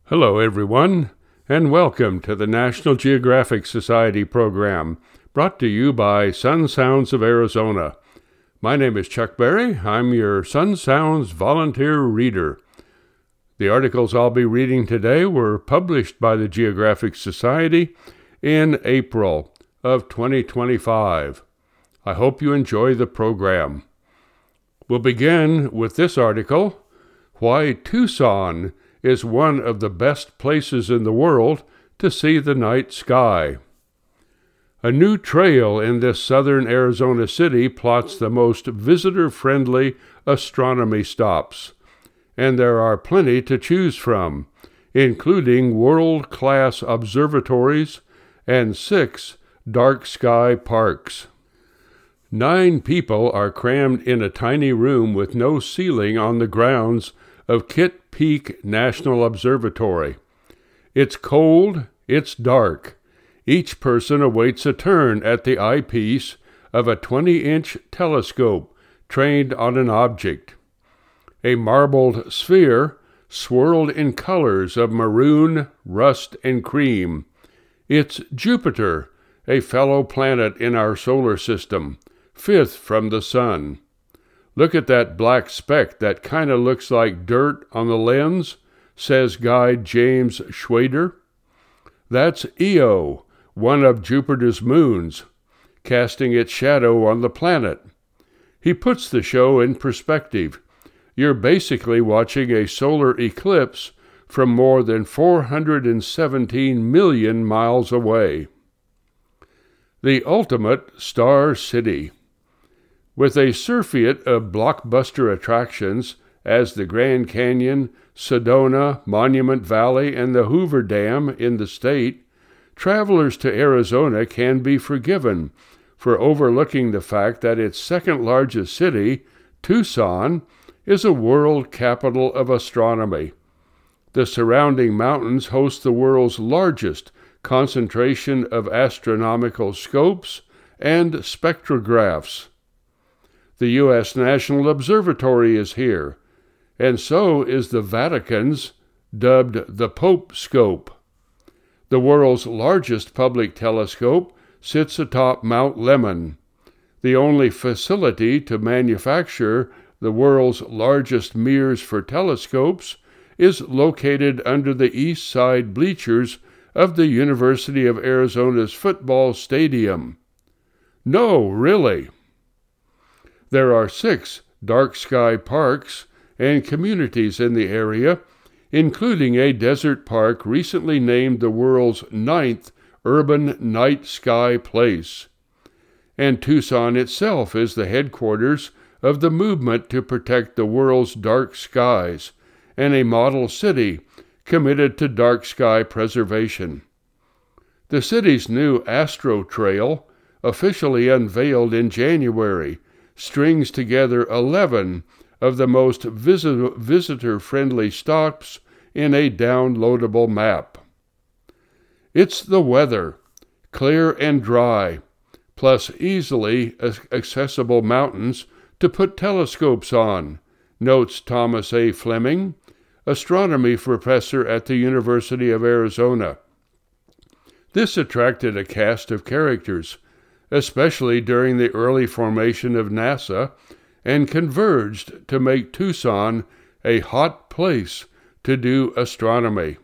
Hello, everyone, and welcome to the National Geographic Society program, brought to you by Sun Sounds of Arizona. My name is Chuck Berry. I'm your Sun Sounds volunteer reader. The articles I'll be reading today were published by the Geographic Society in April of 2025. I hope you enjoy the program. We'll begin with this article, Why Tucson is one of the best places in the world to see the night sky. A new trail in this southern Arizona city plots the most visitor-friendly astronomy stops, and there are plenty to choose from, including world-class observatories and 6 dark sky parks. 9 people are crammed in a tiny room with no ceiling on the grounds of Kitt Peak National Observatory. It's cold, it's dark. Each person awaits a turn at the eyepiece of a 20-inch telescope trained on an object. A marbled sphere swirled in colors of maroon, rust, and cream. It's Jupiter, a fellow planet in our solar system, 5th from the sun. Look at that black speck that kind of looks like dirt on the lens, says guide James Schwader. That's Io, one of Jupiter's moons, casting its shadow on the planet. He puts the show in perspective. You're basically watching a solar eclipse from more than 417 million miles away. The ultimate star city. With a surfeit of blockbuster attractions as the Grand Canyon, Sedona, Monument Valley, and the Hoover Dam in the state, travelers to Arizona can be forgiven for overlooking the fact that its second-largest city, Tucson, is a world capital of astronomy. The surrounding mountains host the world's largest concentration of astronomical scopes and spectrographs. The U.S. National Observatory is here, and so is the Vatican's, dubbed the Pope Scope. The world's largest public telescope sits atop Mount Lemmon. The only facility to manufacture the world's largest mirrors for telescopes is located under the east side bleachers of the University of Arizona's football stadium. No, really. There are 6 dark sky parks and communities in the area, including a desert park recently named the world's 9th urban night sky place. And Tucson itself is the headquarters of the movement to protect the world's dark skies, and a model city committed to dark sky preservation. The city's new Astro Trail, officially unveiled in January, strings together 11 of the most visitor-friendly stops in a downloadable map. It's the weather, clear and dry, plus easily accessible mountains to put telescopes on, notes Thomas A. Fleming, astronomy professor at the University of Arizona. This attracted a cast of characters, especially during the early formation of NASA, and converged to make Tucson a hot place to do astronomy.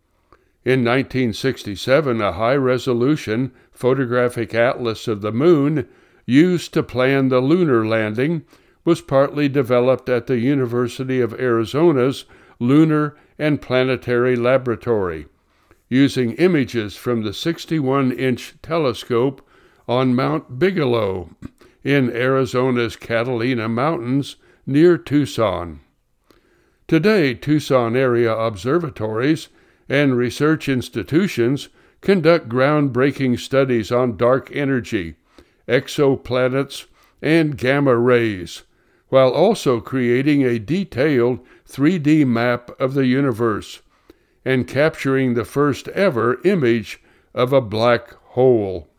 In 1967, a high-resolution photographic atlas of the moon used to plan the lunar landing was partly developed at the University of Arizona's Lunar and Planetary Laboratory, using images from the 61-inch telescope on Mount Bigelow in Arizona's Catalina Mountains near Tucson. Today, Tucson area observatories and research institutions conduct groundbreaking studies on dark energy, exoplanets, and gamma rays, while also creating a detailed 3D map of the universe and capturing the first ever image of a black hole.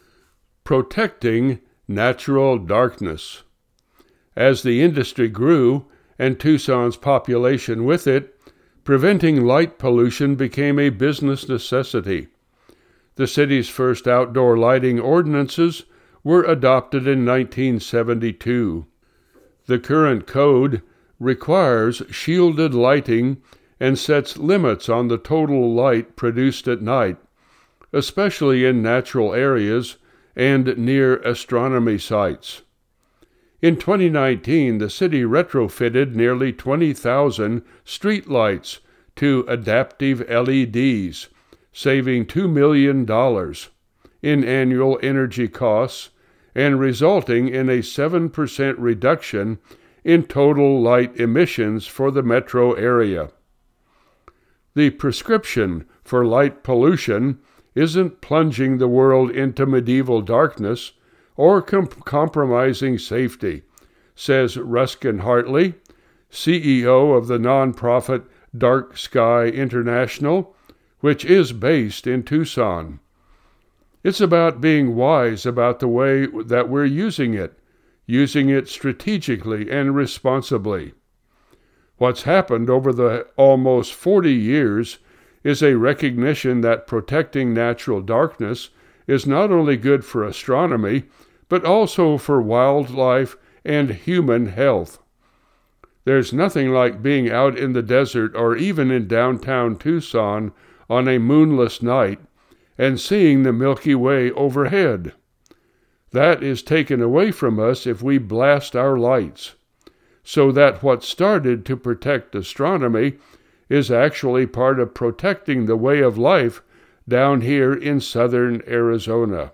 Protecting natural darkness. As the industry grew, and Tucson's population with it, preventing light pollution became a business necessity. The city's first outdoor lighting ordinances were adopted in 1972. The current code requires shielded lighting and sets limits on the total light produced at night, especially in natural areas and near astronomy sites. In 2019, the city retrofitted nearly 20,000 street lights to adaptive LEDs, saving $2 million in annual energy costs and resulting in a 7% reduction in total light emissions for the metro area. The prescription for light pollution isn't plunging the world into medieval darkness or compromising safety, says Ruskin Hartley, CEO of the nonprofit Dark Sky International, which is based in Tucson. It's about being wise about the way that we're using it strategically and responsibly. What's happened over the almost 40 years is a recognition that protecting natural darkness is not only good for astronomy, but also for wildlife and human health. There's nothing like being out in the desert or even in downtown Tucson on a moonless night and seeing the Milky Way overhead. That is taken away from us if we blast our lights, so that what started to protect astronomy is actually part of protecting the way of life down here in southern Arizona.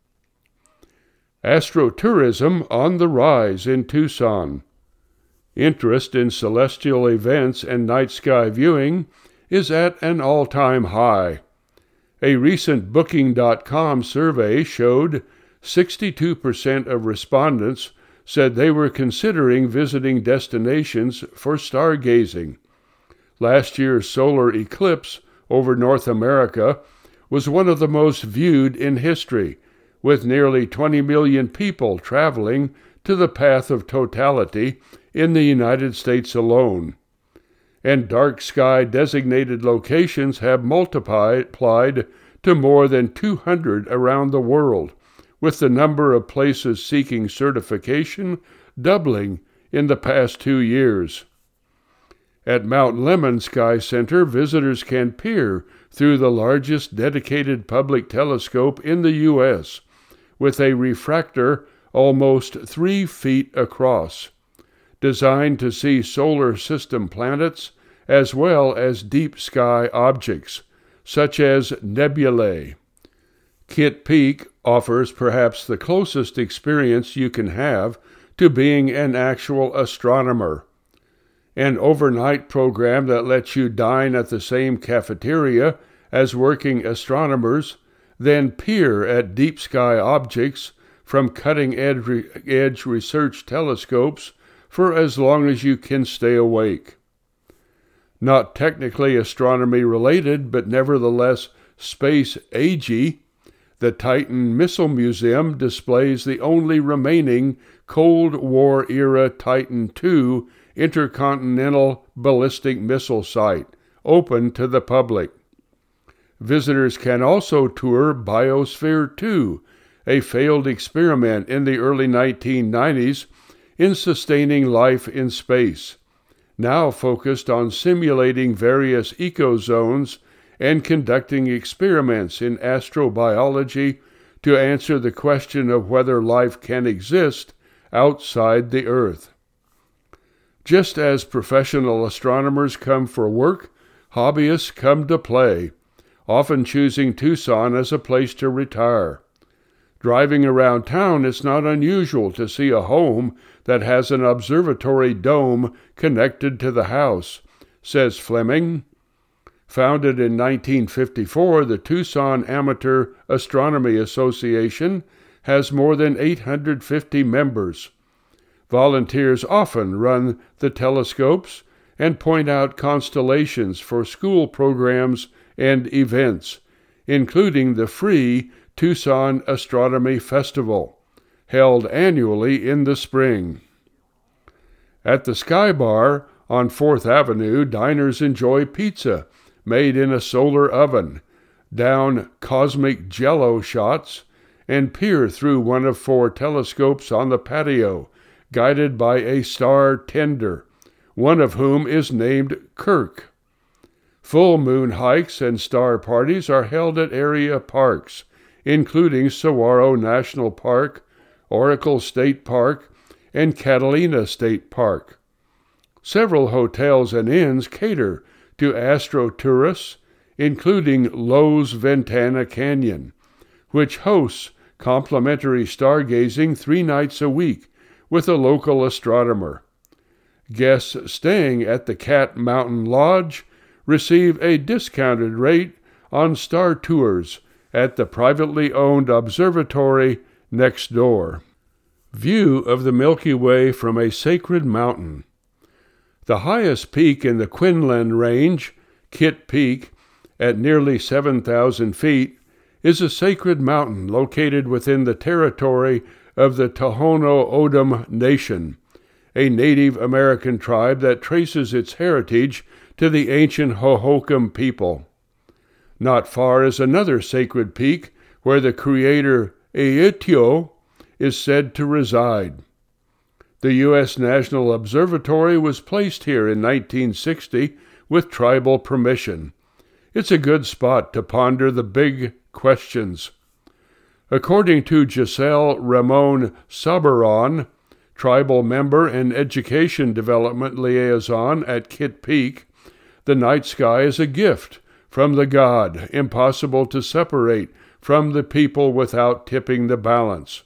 Astrotourism on the rise in Tucson. Interest in celestial events and night sky viewing is at an all-time high. A recent Booking.com survey showed 62% of respondents said they were considering visiting destinations for stargazing. Last year's solar eclipse over North America was one of the most viewed in history, with nearly 20 million people traveling to the path of totality in the United States alone. And dark sky designated locations have multiplied to more than 200 around the world, with the number of places seeking certification doubling in the past 2 years. At Mount Lemmon Sky Center, visitors can peer through the largest dedicated public telescope in the U.S., with a refractor almost 3 feet across, designed to see solar system planets as well as deep sky objects, such as nebulae. Kitt Peak offers perhaps the closest experience you can have to being an actual astronomer. An overnight program that lets you dine at the same cafeteria as working astronomers, then peer at deep sky objects from cutting-edge research telescopes for as long as you can stay awake. Not technically astronomy-related, but nevertheless space-agey, the Titan Missile Museum displays the only remaining Cold War-era Titan II intercontinental ballistic missile site, open to the public. Visitors can also tour Biosphere 2, a failed experiment in the early 1990s in sustaining life in space, now focused on simulating various ecozones and conducting experiments in astrobiology to answer the question of whether life can exist outside the Earth. Just as professional astronomers come for work, hobbyists come to play, often choosing Tucson as a place to retire. Driving around town, it's not unusual to see a home that has an observatory dome connected to the house, says Fleming. Founded in 1954, the Tucson Amateur Astronomy Association has more than 850 members. Volunteers often run the telescopes and point out constellations for school programs and events, including the free Tucson Astronomy Festival, held annually in the spring. At the Sky Bar On 4th Avenue, diners enjoy pizza made in a solar oven, down cosmic jello shots, and peer through one of 4 telescopes on the patio, guided by a star tender, one of whom is named Kirk. Full moon hikes and star parties are held at area parks, including Saguaro National Park, Oracle State Park, and Catalina State Park. Several hotels and inns cater to astro tourists, including Lowe's Ventana Canyon, which hosts complimentary stargazing 3 nights a week with a local astronomer. Guests staying at the Cat Mountain Lodge receive a discounted rate on star tours at the privately owned observatory next door. View of the Milky Way from a sacred mountain. The highest peak in the Quinlan Range, Kitt Peak, at nearly 7,000 feet, is a sacred mountain located within the territory of the Tohono O'odham Nation, a Native American tribe that traces its heritage to the ancient Hohokam people. Not far is another sacred peak where the creator Eötyo is said to reside. The U.S. National Observatory was placed here in 1960 with tribal permission. It's a good spot to ponder the big questions. According to Giselle Ramon Sabaron, tribal member and education development liaison at Kitt Peak, the night sky is a gift from the God, impossible to separate from the people without tipping the balance.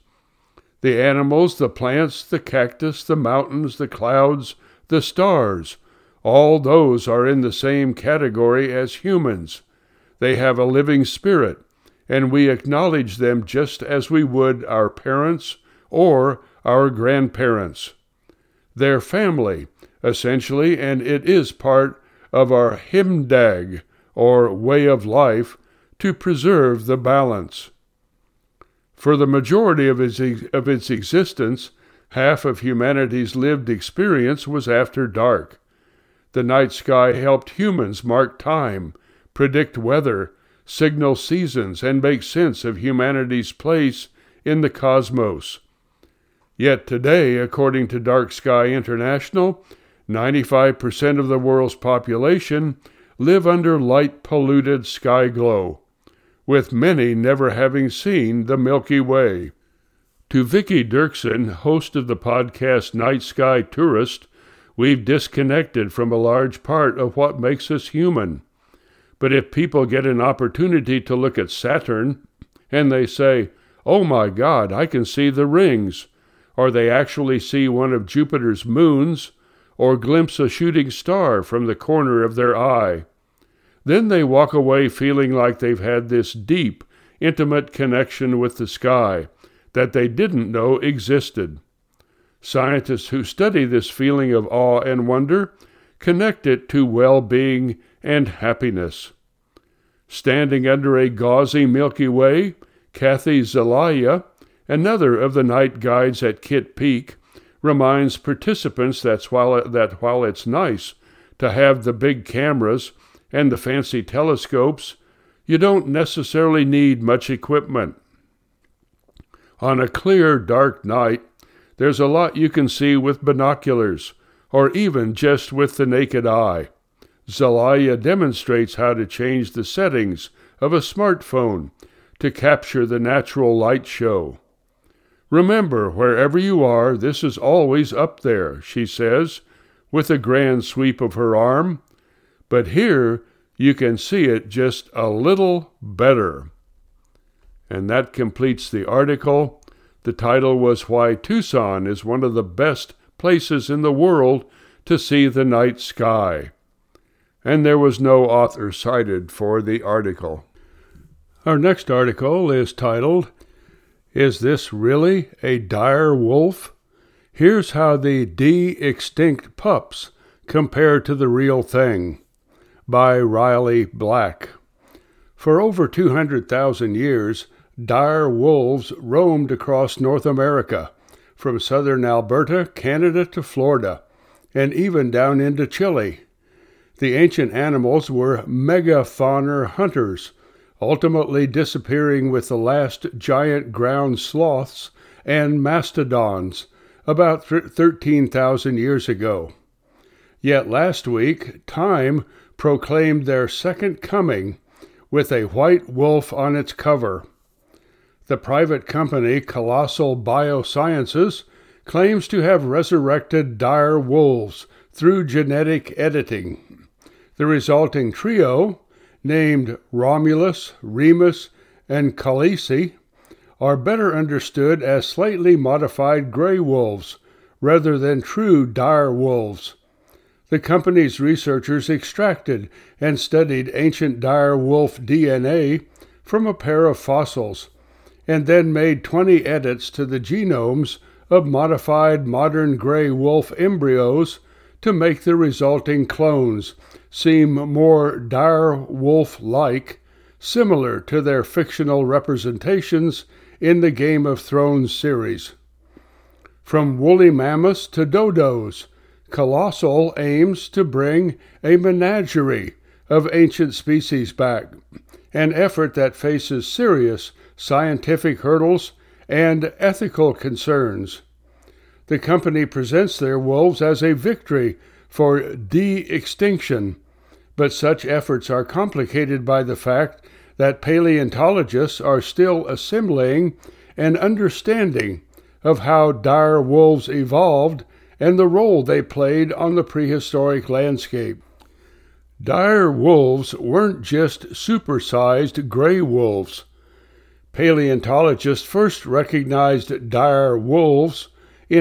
The animals, the plants, the cactus, the mountains, the clouds, the stars, all those are in the same category as humans. They have a living spirit, and we acknowledge them just as we would our parents or our grandparents. They're family, essentially, and it is part of our himdag, or way of life, to preserve the balance. For the majority of its existence, half of humanity's lived experience was after dark. The night sky helped humans mark time, predict weather, signal seasons, and make sense of humanity's place in the cosmos. Yet today, according to Dark Sky International, 95% of the world's population live under light-polluted sky glow, with many never having seen the Milky Way. To Vicki Dirksen, host of the podcast Night Sky Tourist, we've disconnected from a large part of what makes us human. But if people get an opportunity to look at Saturn, and they say, "Oh my God, I can see the rings," or they actually see one of Jupiter's moons, or glimpse a shooting star from the corner of their eye, then they walk away feeling like they've had this deep, intimate connection with the sky that they didn't know existed. Scientists who study this feeling of awe and wonder connect it to well-being and happiness. Standing under a gauzy Milky Way, Kathy Zelaya, another of the night guides at Kitt Peak, reminds participants that while it's nice to have the big cameras and the fancy telescopes, you don't necessarily need much equipment. On a clear, dark night, there's a lot you can see with binoculars, or even just with the naked eye. Zelaya demonstrates how to change the settings of a smartphone to capture the natural light show. "Remember, wherever you are, this is always up there," she says, with a grand sweep of her arm. "But here, you can see it just a little better." And that completes the article. The title was "Why Tucson is One of the Best Places in the World to See the Night Sky." And there was no author cited for the article. Our next article is titled, "Is This Really a Dire Wolf? Here's How the De-Extinct Pups Compare to the Real Thing," by Riley Black. For over 200,000 years, dire wolves roamed across North America, from southern Alberta, Canada to Florida, and even down into Chile. The ancient animals were megafaunar hunters, ultimately disappearing with the last giant ground sloths and mastodons about 13,000 years ago. Yet last week, Time proclaimed their second coming with a white wolf on its cover. The private company Colossal Biosciences claims to have resurrected dire wolves through genetic editing. The resulting trio, named Romulus, Remus, and Khaleesi, are better understood as slightly modified gray wolves rather than true dire wolves. The company's researchers extracted and studied ancient dire wolf DNA from a pair of fossils, and then made 20 edits to the genomes of modified modern gray wolf embryos to make the resulting clones seem more dire wolf-like, similar to their fictional representations in the Game of Thrones series. From woolly mammoths to dodos, Colossal aims to bring a menagerie of ancient species back, an effort that faces serious scientific hurdles and ethical concerns. The company presents their wolves as a victory for de-extinction, but such efforts are complicated by the fact that paleontologists are still assimilating an understanding of how dire wolves evolved and the role they played on the prehistoric landscape. Dire wolves weren't just supersized gray wolves. Paleontologists first recognized dire wolves in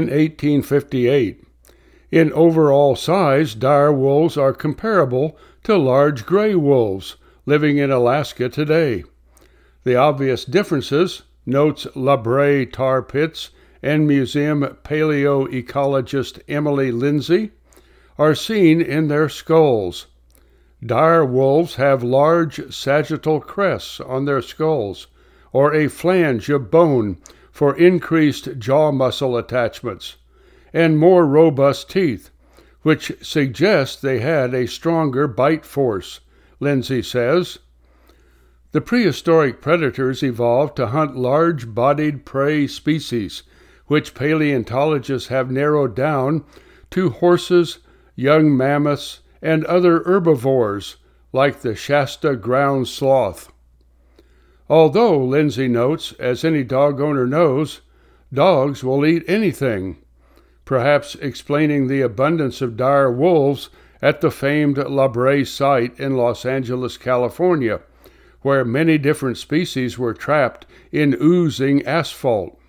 1858. In overall size, dire wolves are comparable to large gray wolves living in Alaska today. The obvious differences, notes La Brea tar pits and museum paleoecologist Emily Lindsay, are seen in their skulls. Dire wolves have large sagittal crests on their skulls, or a flange of bone for increased jaw muscle attachments, and more robust teeth, which suggests they had a stronger bite force, Lindsay says. The prehistoric predators evolved to hunt large-bodied prey species, which paleontologists have narrowed down to horses, young mammoths, and other herbivores, like the Shasta ground sloth. Although, Lindsay notes, as any dog owner knows, dogs will eat anything, perhaps explaining the abundance of dire wolves at the famed La Brea site in Los Angeles, California, where many different species were trapped in oozing asphalt.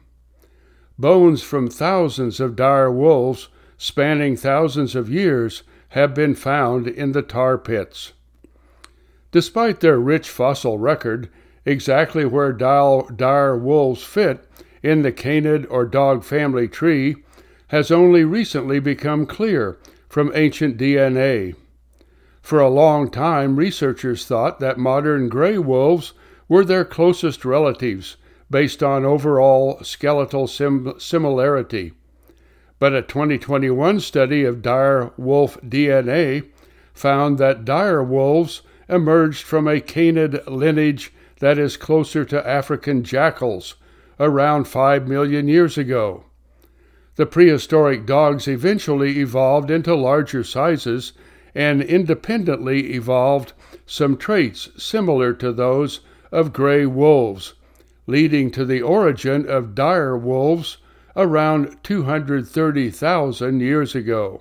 Bones from thousands of dire wolves, spanning thousands of years, have been found in the tar pits. Despite their rich fossil record, exactly where dire wolves fit in the canid or dog family tree has only recently become clear from ancient DNA. For a long time, researchers thought that modern gray wolves were their closest relatives based on overall skeletal similarity. But a 2021 study of dire wolf DNA found that dire wolves emerged from a canid lineage that is closer to African jackals around 5 million years ago. The prehistoric dogs eventually evolved into larger sizes and independently evolved some traits similar to those of gray wolves, leading to the origin of dire wolves around 230,000 years ago.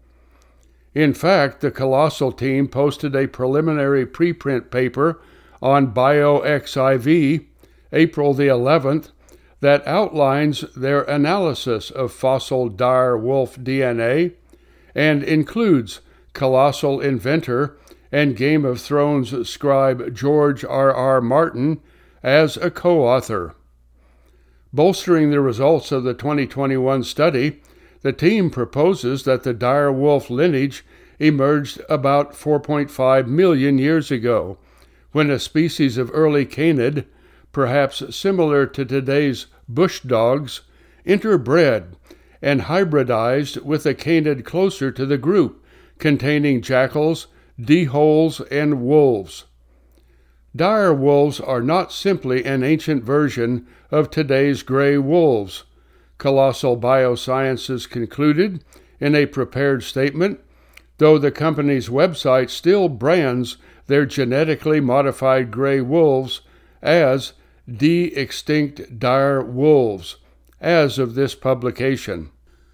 In fact, the Colossal team posted a preliminary preprint paper on BioXIV, April the 11th, that outlines their analysis of fossil dire wolf DNA and includes Colossal inventor and Game of Thrones scribe George R.R. Martin as a co-author. Bolstering the results of the 2021 study, the team proposes that the dire wolf lineage emerged about 4.5 million years ago, when a species of early canid, perhaps similar to today's bush dogs, interbred and hybridized with a canid closer to the group, containing jackals, deholes, and wolves. Dire wolves are not simply an ancient version of today's gray wolves. Colossal Biosciences concluded in a prepared statement, though the company's website still brands their genetically modified gray wolves as de-extinct dire wolves, as of this publication.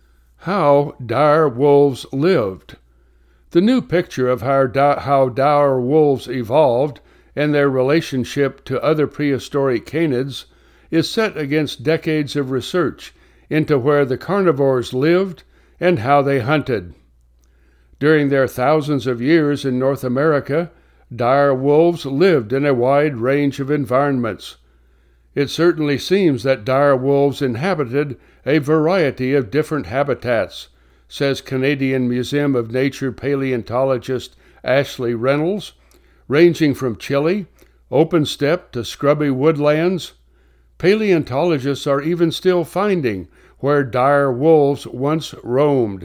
How dire wolves lived. The new picture of how dire wolves evolved and their relationship to other prehistoric canids is set against decades of research into where the carnivores lived and how they hunted. During their thousands of years in North America, dire wolves lived in a wide range of environments. It certainly seems that dire wolves inhabited a variety of different habitats, says Canadian Museum of Nature paleontologist Ashley Reynolds, ranging from chilly, open steppe to scrubby woodlands. Paleontologists are even still finding where dire wolves once roamed.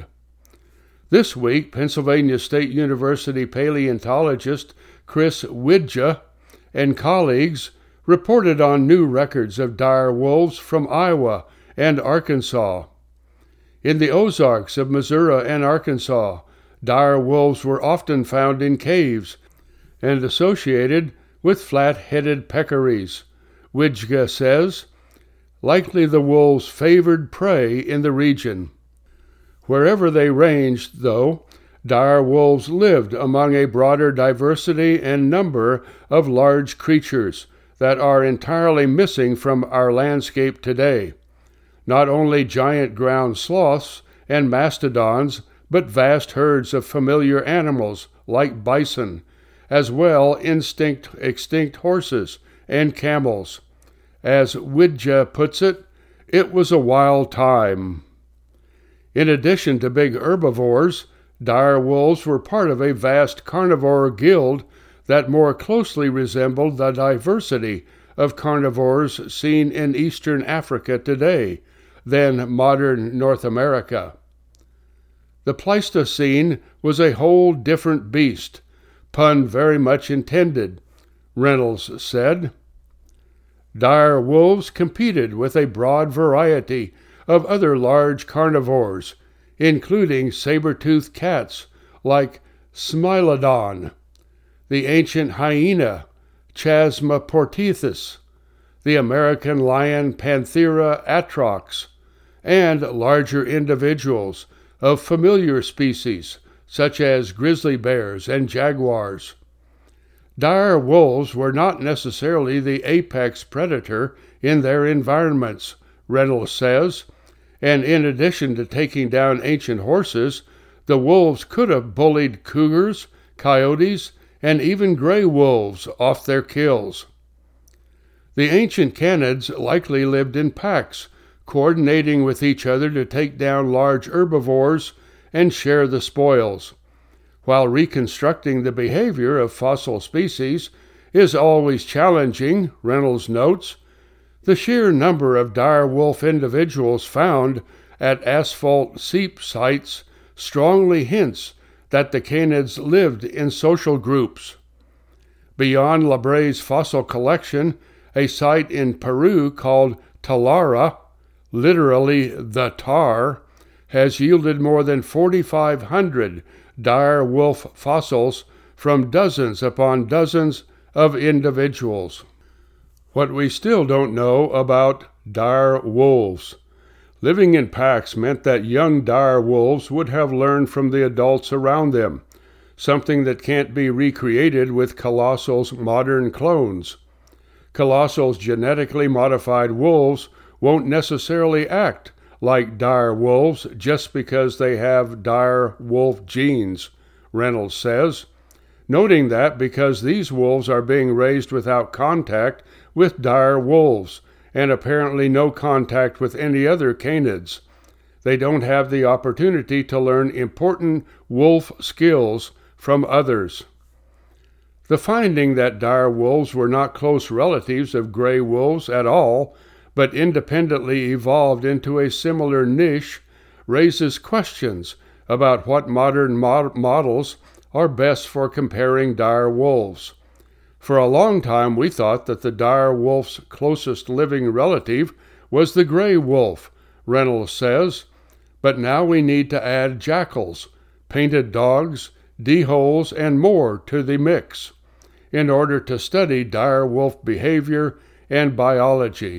This week, Pennsylvania State University paleontologist Chris Widja and colleagues reported on new records of dire wolves from Iowa and Arkansas. In the Ozarks of Missouri and Arkansas, dire wolves were often found in caves and associated with flat-headed peccaries. Widja says, likely the wolves favored prey in the region. Wherever they ranged, though, dire wolves lived among a broader diversity and number of large creatures that are entirely missing from our landscape today. Not only giant ground sloths and mastodons, but vast herds of familiar animals like bison, as well extinct horses and camels. As Widja puts it, it was a wild time. In addition to big herbivores, dire wolves were part of a vast carnivore guild that more closely resembled the diversity of carnivores seen in eastern Africa today than modern North America. The Pleistocene was a whole different beast, pun very much intended, Reynolds said. Dire wolves competed with a broad variety of other large carnivores, including saber-toothed cats like Smilodon, the ancient hyena Chasmoportethys, the American lion Panthera atrox, and larger individuals of familiar species such as grizzly bears and jaguars. Dire wolves were not necessarily the apex predator in their environments, Reynolds says, and in addition to taking down ancient horses, the wolves could have bullied cougars, coyotes, and even gray wolves off their kills. The ancient canids likely lived in packs, coordinating with each other to take down large herbivores and share the spoils. While reconstructing the behavior of fossil species is always challenging, Reynolds notes, the sheer number of dire wolf individuals found at asphalt seep sites strongly hints that the canids lived in social groups. Beyond La Bre's fossil collection, a site in Peru called Talara, literally the tar, has yielded more than 4,500 dire wolf fossils from dozens upon dozens of individuals. What we still don't know about dire wolves. Living in packs meant that young dire wolves would have learned from the adults around them, something that can't be recreated with Colossal's modern clones. Colossal's genetically modified wolves won't necessarily act like dire wolves just because they have dire wolf genes, Reynolds says, noting that because these wolves are being raised without contact with dire wolves and apparently no contact with any other canids, they don't have the opportunity to learn important wolf skills from others. The finding that dire wolves were not close relatives of gray wolves at all, but independently evolved into a similar niche, raises questions about what modern models are best for comparing dire wolves. For a long time, we thought that the dire wolf's closest living relative was the gray wolf, Reynolds says, but now we need to add jackals, painted dogs, D-holes, and more to the mix in order to study dire wolf behavior and biology.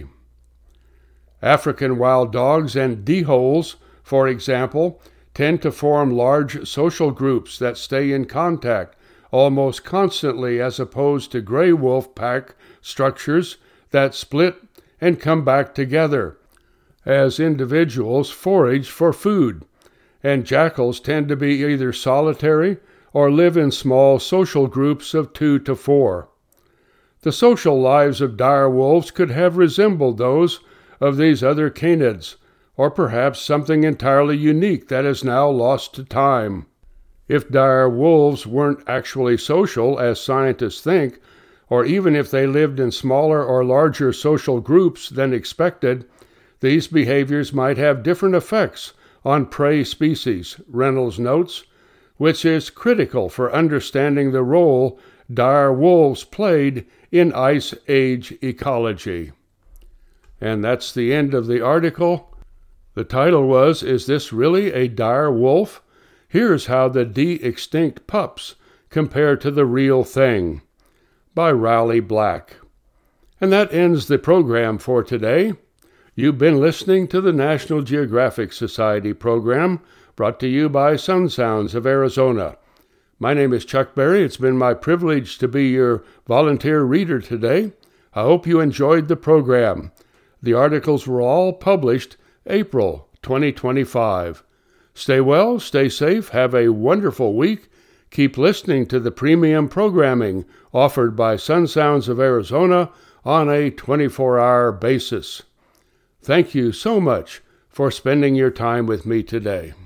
African wild dogs and D-holes, for example, tend to form large social groups that stay in contact almost constantly, as opposed to gray wolf pack structures that split and come back together as individuals forage for food, and jackals tend to be either solitary or live in small social groups of 2 to 4. The social lives of dire wolves could have resembled those of these other canids, or perhaps something entirely unique that is now lost to time. If dire wolves weren't actually social, as scientists think, or even if they lived in smaller or larger social groups than expected, these behaviors might have different effects on prey species, Reynolds notes, which is critical for understanding the role dire wolves played in Ice Age ecology. And that's the end of the article. The title was, "Is This Really a Dire Wolf? Here's How the De-Extinct Pups Compare to the Real Thing," by Rowley Black. And that ends the program for today. You've been listening to the National Geographic Society program, brought to you by Sun Sounds of Arizona. My name is Chuck Berry. It's been my privilege to be your volunteer reader today. I hope you enjoyed the program. The articles were all published April 2025. Stay well, stay safe, have a wonderful week. Keep listening to the premium programming offered by Sun Sounds of Arizona on a 24-hour basis. Thank you so much for spending your time with me today.